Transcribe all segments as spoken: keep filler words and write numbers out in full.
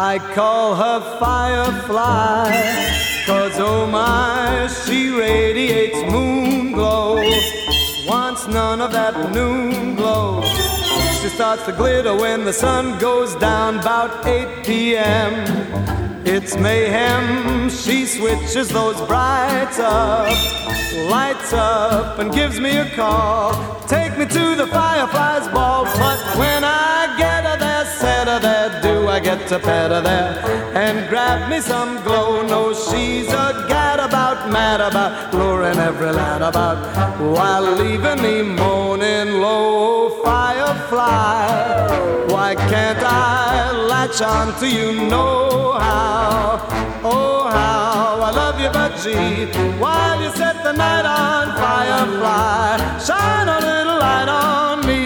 I call her Firefly, 'cause oh my, she radiates moon glow. Wants none of that noon glow. She starts to glitter when the sun goes down about eight p.m. It's mayhem, she switches those brights up, lights up and gives me a call. Take me to the Firefly's ball. But when I get her there, set her there, do I get to pet her there and grab me some glow? No, she's a gadabout, mad about, luring every lad about, while leaving me moaning low. Firefly, why can't I latch on to you? Know how, oh how I love you, but gee, while you set the night on, Firefly, shine a little light on me.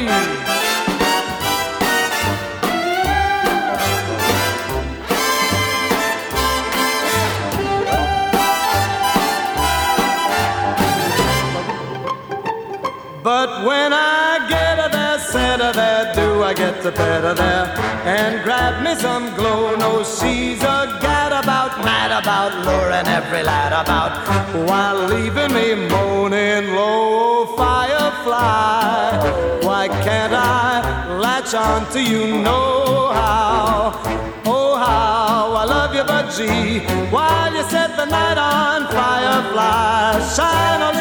But when I get her there, set her there, do I get to pet her there and grab me some glow? No, she's a gadabout, mad about, luring every lad about, while leaving me moaning low. Firefly, why can't I latch on to you? Know how, oh how I love you, but gee, while you set the night on, Firefly, shine a